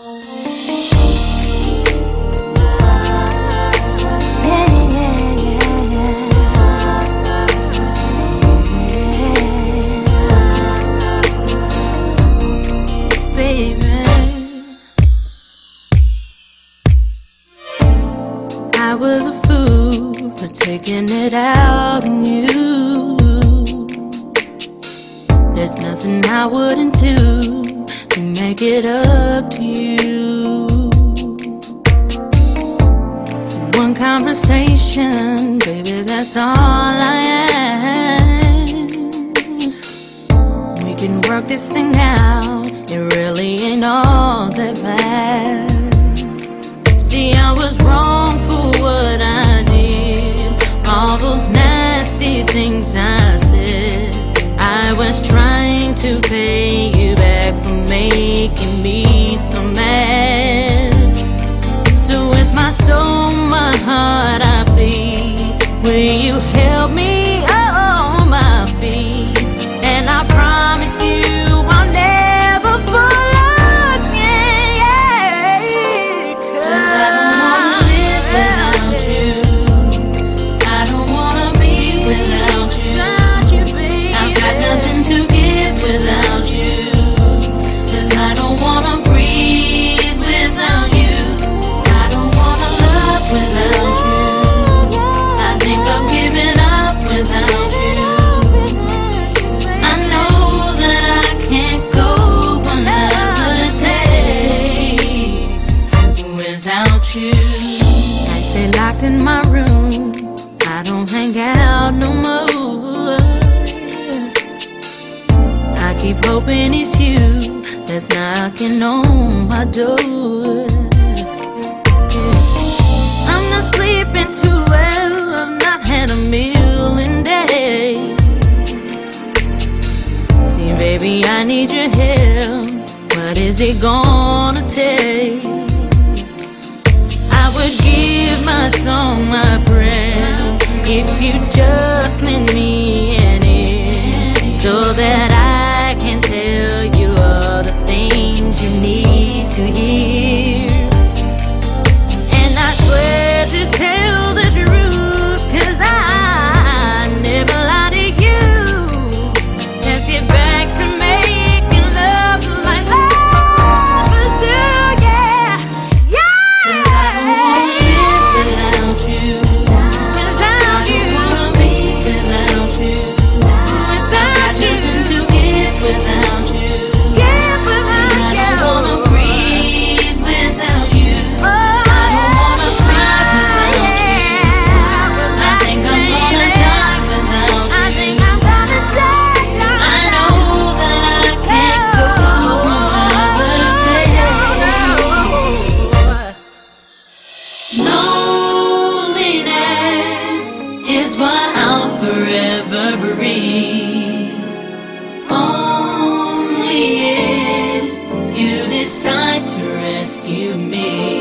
I was a fool for taking it out on you. There's nothing I wouldn't do to make it up to you. One conversation, baby, that's all I ask. We can work this thing out, it really ain't all that bad. See, I was wrong for what I did, all those nasty things I said. I was trying to pay you back for making me so mad. So with my soul, my heart, I plead, will you help me on my feet? And I promise you I'll never fall again, 'cause I don't wanna live without you. I don't wanna be without you. I've got nothing to give without you, 'cause I don't wanna breathe without you. I don't wanna love without you. I think I'm giving up without you. I know that I can't go another day without you. I stay locked in my room, I don't hang out no more. I keep hoping it's you that's knocking on my door. I'm not sleeping too well, I've not had a meal in days. See, baby, I need your help, what is it gonna take? I would give my song, my prayer, if you just lend me an ear, so that I can tell you all the things you need to hear. And I swear to tell the truth, 'cause I never lied to you. Let's get back to making love like lovers do, yeah, yeah. 'Cause I don't wanna live without you. Without you. I don't wanna be without you. Without you. To give without you. Give without you. I don't wanna breathe without you. I don't wanna cry without you. I think I'm gonna die without you. I think I'm gonna die. I know that I can't go another day. Loneliness is what I'll forever breathe. Only if you decide to rescue me.